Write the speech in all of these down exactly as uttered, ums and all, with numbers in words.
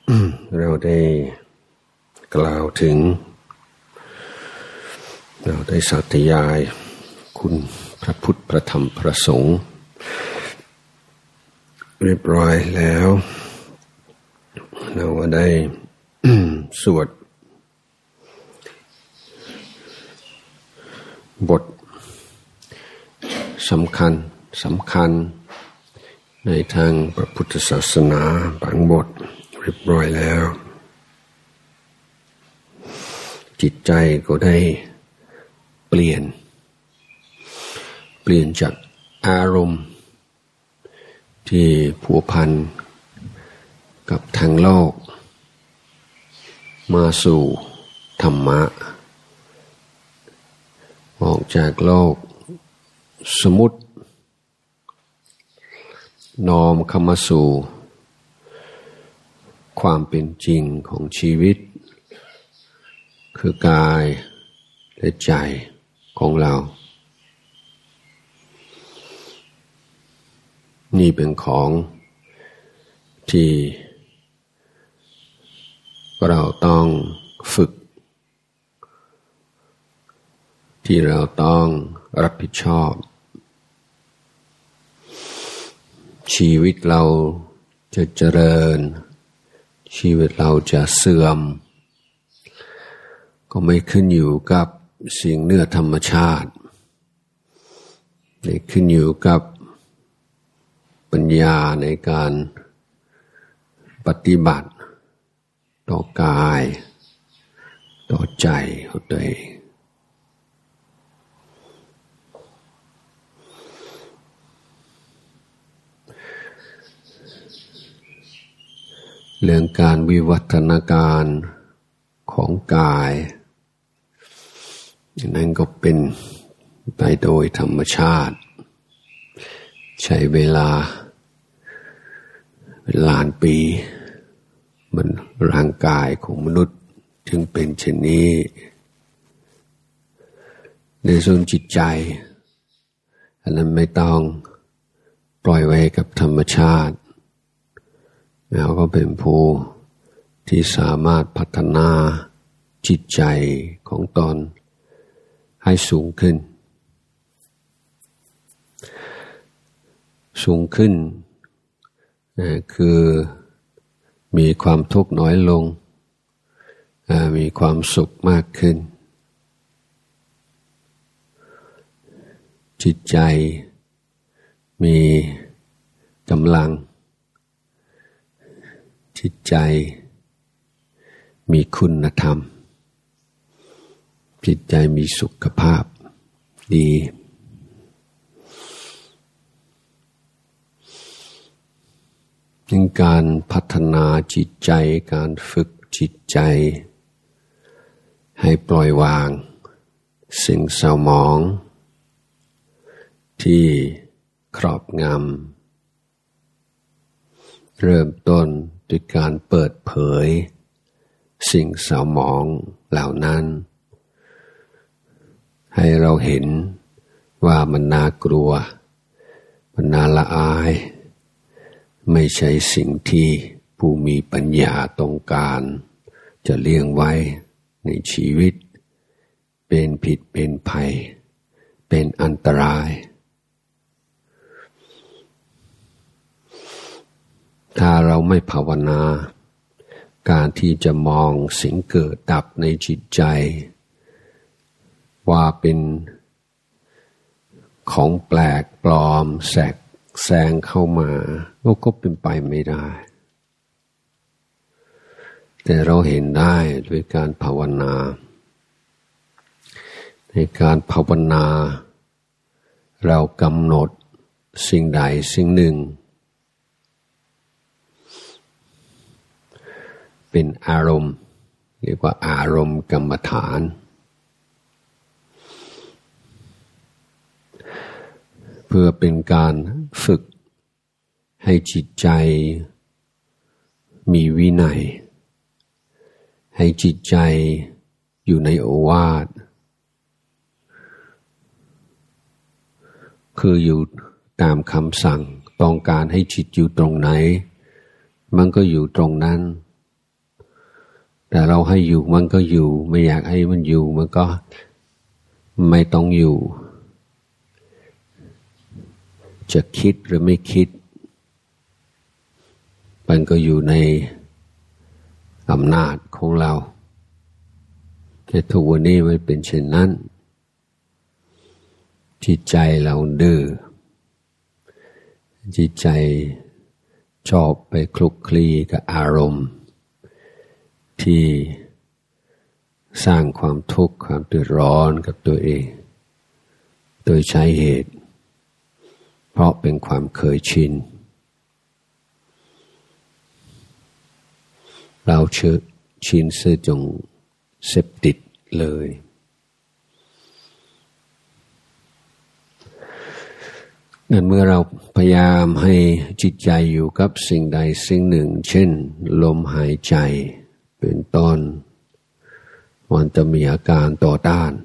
เราได้กล่าวถึงเราได้สาธยายคุณพระพุทธพระธรรมพระสงฆ์เรียบร้อยแล้วเราได้ สวดบทสำคัญสำคัญในทางพระพุทธศาสนาบางบทเรียบร้อยแล้วจิตใจก็ได้เปลี่ยนเปลี่ยนจากอารมณ์ที่ผัวพันกับทางโลกมาสู่ธรรมะออกจากโลกสมมุติน้อมเข้ามาสู่ความเป็นจริงของชีวิตคือกายและใจของเรานี่เป็นของที่เราต้องฝึกที่เราต้องรับผิดชอบชีวิตเราจะเจริญชีวิตเราจะเสื่อมก็ไม่ขึ้นอยู่กับสิ่งเหนือธรรมชาติไม่ขึ้นอยู่กับปัญญาในการปฏิบัติต่อกายต่อใจของตัวเองเรื่องการวิวัฒนาการของกายนั้นก็เป็นไปโดยธรรมชาติใช้เวลาเป็นล้านปีมันร่างกายของมนุษย์จึงเป็นเช่นนี้ในส่วนจิตใจอันนั้นไม่ต้องปล่อยไว้กับธรรมชาติเราก็เป็นผู้ที่สามารถพัฒนาจิตใจของตนให้สูงขึ้นสูงขึ้นนะคือมีความทุกข์น้อยลงมีความสุขมากขึ้นจิตใจมีกำลังจิตใจมีคุณธรรมจิตใจมีสุขภาพดีในการพัฒนาจิตใจการฝึกจิตใจให้ปล่อยวางสิ่งเศร้าหมองที่ครอบงำเริ่มต้นด้วยการเปิดเผยสิ่งเศร้าหมองเหล่านั้นให้เราเห็นว่ามันน่ากลัวมันน่าละอายไม่ใช่สิ่งที่ผู้มีปัญญาต้องการจะเลี้ยงไว้ในชีวิตเป็นผิดเป็นภัยเป็นอันตรายถ้าเราไม่ภาวนาการที่จะมองสิ่งเกิดดับในจิตใจว่าเป็นของแปลกปลอมแสกแซงเข้ามาก็เป็นไปไม่ได้แต่เราเห็นได้ด้วยการภาวนาในการภาวนาเรากำหนดสิ่งใดสิ่งหนึ่งเป็นอารมณ์เรียกว่าอารมณ์กรรมฐานเพื่อเป็นการฝึกให้จิตใจมีวินัยให้จิตใจอยู่ในโอวาท คืออยู่ตามคำสั่งต้องการให้จิตอยู่ตรงไหนมันก็อยู่ตรงนั้นแต่เราให้อยู่มันก็อยู่ไม่อยากให้มันอยู่มันก็ไม่ต้องอยู่จะคิดหรือไม่คิดมันก็อยู่ในอำนาจของเราแต่ทุกวันนี้ไม่เป็นเช่นนั้นจิตใจเราดื้อจิตใจชอบไปคลุกคลีกับอารมณ์ที่สร้างความทุกข์ความเดือดร้อนกับตัวเองโดยใช้เหตุเพราะเป็นความเคยชินเราเชื่อชินเสื่อจงเสพติดเลยนั่นเมื่อเราพยายามให้จิตใจอยู่กับสิ่งใดสิ่งหนึ่งเช่นลมหายใจเป็นต้นมันจะมีอาการต่อต้าน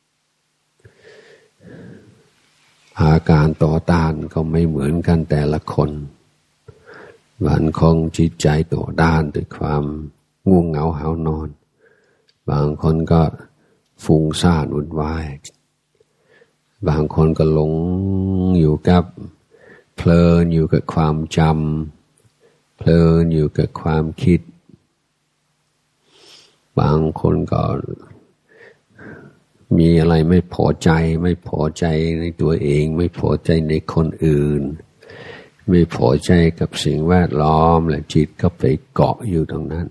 อาการต่อต้านก็ไม่เหมือนกันแต่ละคนบางคนจิตใจต่อต้านด้วยความง่วงเหงาหาวนอนบางคนก็ฟุ้งซ่านวุ่นวายบางคนก็หลงอยู่กับเพลินอยู่กับความจำเพลินอยู่กับความคิดบางคนก็มีอะไรไม่พอใจไม่พอใจในตัวเองไม่พอใจในคนอื่นไม่พอใจกับสิ่งแวดล้อมและจิตก็ไปเกาะอยู่ตรงนั้น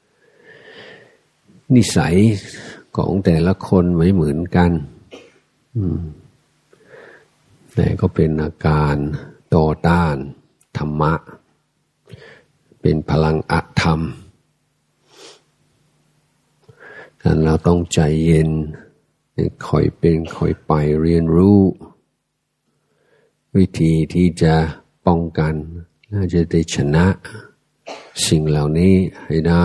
นิสัยของแต่ละคนไม่เหมือนกันแต่ก็เป็นอาการต่อต้านธรรมะเป็นพลังอธรรมดังนั้นเราต้องใจเย็นค่อยเป็นค่อยไปเรียนรู้วิธีที่จะป้องกันน่าจะได้ชนะสิ่งเหล่านี้ให้ได้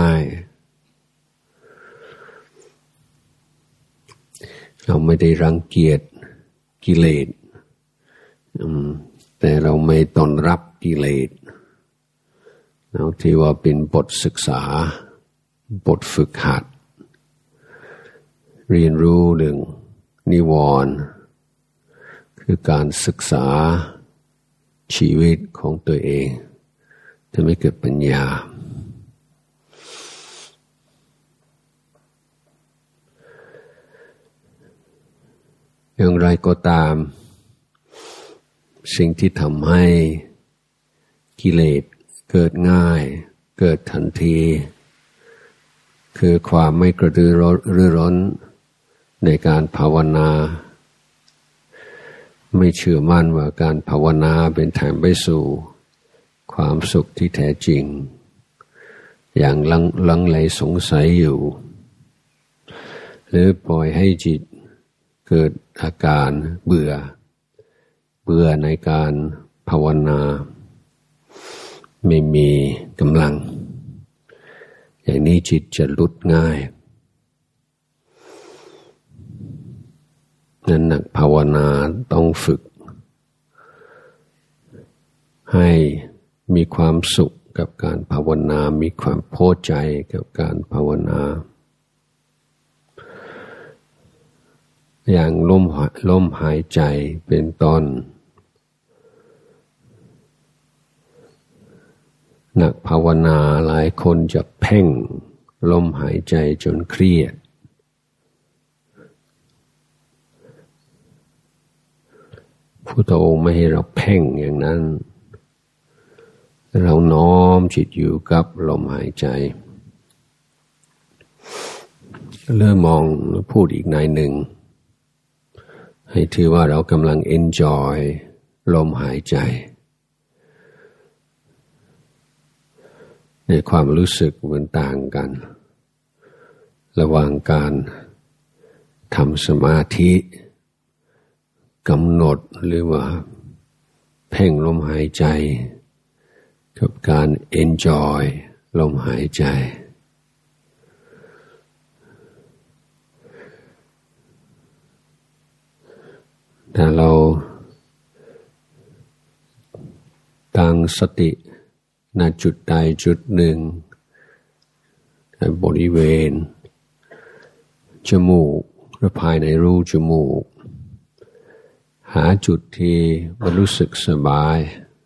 เราไม่ได้รังเกียจกิเลสแต่เราไม่ต้อนรับกิเลสเราที่ว่าเป็นบทศึกษาบทฝึกหัดเรียนรู้เรื่องนิวรณ์คือการศึกษาชีวิตของตัวเองจะไม่เกิดปัญญาอย่างไรก็ตามสิ่งที่ทำให้กิเลสเกิดง่ายเกิดทันทีคือความไม่กระตือรือร้นในการภาวนาไม่เชื่อมั่นว่าการภาวนาเป็นทางไปสู่ความสุขที่แท้จริงอย่างลังลังเลสงสัยอยู่หรือปล่อยให้จิตเกิดอาการเบื่อเบื่อในการภาวนาไม่มีกำลังอย่างนี้จิตจะหลุดง่ายนั้นนักภาวนาต้องฝึกให้มีความสุขกับการภาวนามีความพอใจกับการภาวนาอย่างลมลมหายใจเป็นต้นนักภาวนาหลายคนจะเพ่งลมหายใจจนเครียดพุทธองค์ไม่ให้เราเพ่งอย่างนั้นเราน้อมจิตอยู่กับลมหายใจเริ่มมองพูดอีกในหนึ่งให้ถือว่าเรากำลัง enjoy ลมหายใจในความรู้สึกมันต่างกันระหว่างการทำสมาธิกำหนดหรือว่าเพ่งลมหายใจกับการ enjoy ลมหายใจถ้าเราตั้งสติณจุดใดจุดหนึ่งบริเวณจมูกหรือภายในรูจมูกหาจุดที่มันรู้สึกสบาย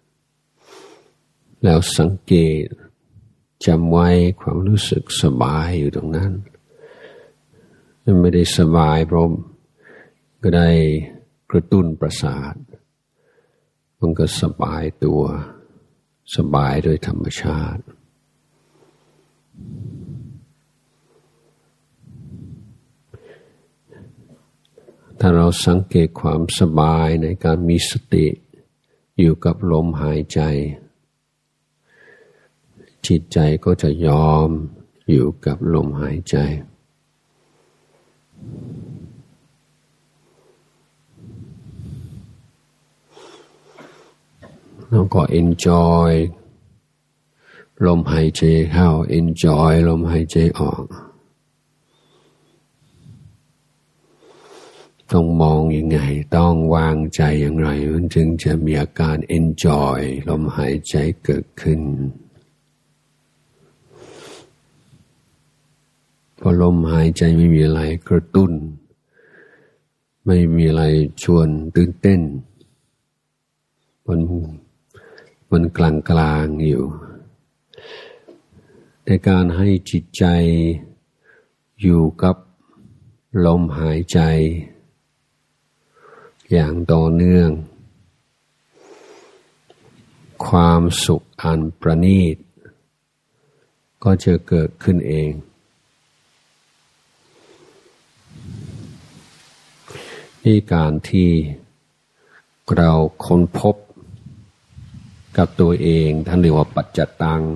แล้วสังเกตจำไว้ความรู้สึกสบายอยู่ตรงนั้นไม่ได้สบายเพราะก็ได้กระตุ้นประสาทมันก็สบายตัวสบายโดยธรรมชาติถ้าเราสังเกตความสบายในการมีสติอยู่กับลมหายใจจิตใจก็จะยอมอยู่กับลมหายใจแล้วก็ enjoy ลมหายใจเข้า enjoy ลมหายใจออกต้องมองยังไงต้องวางใจอย่างไรมันจึงจะมีอาการ enjoy ลมหายใจเกิดขึ้นพอลมหายใจไม่มีอะไรกระตุ้นไม่มีอะไรชวนตื่นเต้นมันมันกลางกลางอยู่ในการให้จิตใจอยู่กับลมหายใจอย่างต่อเนื่องความสุขอันประณีตก็จะเกิดขึ้นเองนี่การที่เราค้นพบกับตัวเองท่านเรียกว่าปัจจตัง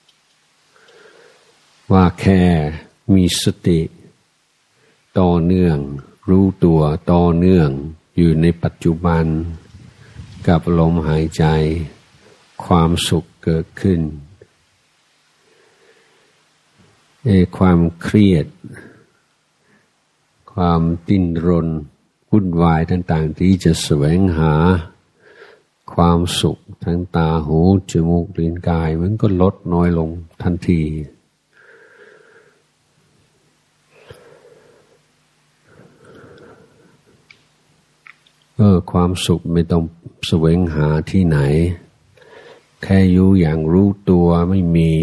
ว่าแค่มีสติต่อเนื่องรู้ตัวต่อเนื่องอยู่ในปัจจุบันกับลมหายใจความสุขเกิดขึ้นไอ้ความเครียดความดิ้นรนวุ่นวายต่างๆที่จะแสวงหาความสุขทางตาหูจมูกลิ้นกายมันก็ลดน้อยลงทันทีเออความสุขไม่ต้องแสวงหาที่ไหนแค่อยู่อย่างรู้ตัวไม่มี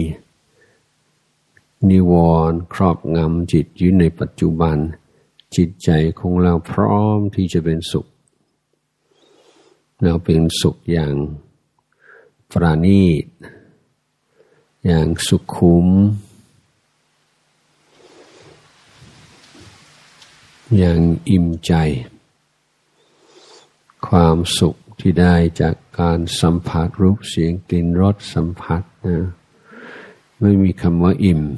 นิวรณ์ครอบงำจิตอยู่ในปัจจุบันจิตใจของเราพร้อมที่จะเป็นสุขเราเป็นสุขอย่างปราณีตอย่างสุขุมอย่างอิ่มใจความสุขที่ได้จากการสัมผัสรูปเสียงกลิ่นรสสัมผัสนะไม่มีคำว่าอิ่ม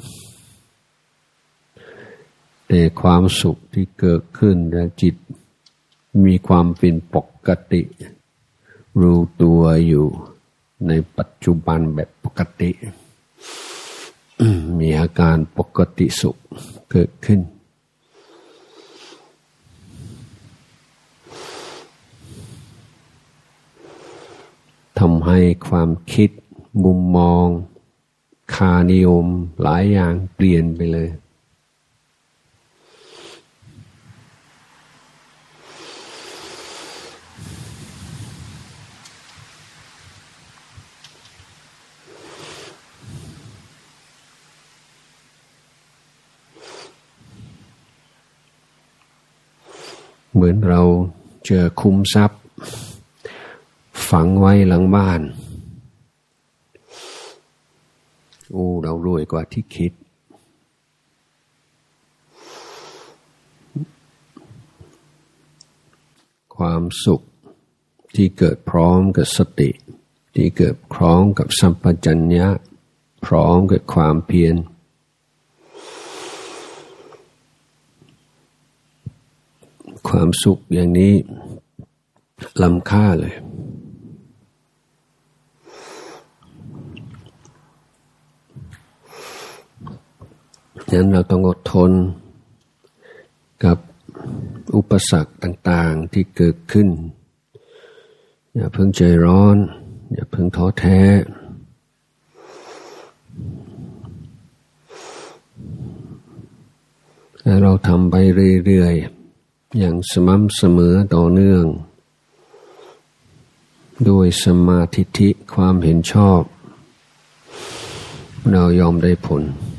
แต่ความสุขที่เกิดขึ้นและจิตมีความเป็นปกติรู้ตัวอยู่ในปัจจุบันแบบปกติ มีอาการปกติสุขเกิดขึ้นทำให้ความคิดมุมมองค่านิยมหลายอย่างเปลี่ยนไปเลยเหมือนเราเจอคุ้มทรัพย์ฝังไว้หลังบ้านโอ้เรารวยกว่าที่คิดความสุขที่เกิดพร้อมกับสติที่เกิดพร้อมกับสัมปชัญญะพร้อมกับความเพียรความสุขอย่างนี้ล้ำค่าเลยฉะนั้นเราต้องอดทนกับอุปสรรคต่างๆที่เกิดขึ้นอย่าเพิ่งใจร้อนอย่าเพิ่งท้อแท้ถ้าเราทำไปเรื่อยๆอย่างสม่ำเสมอต่อเนื่องด้วยสมาธิความเห็นชอบเรายอมได้ผล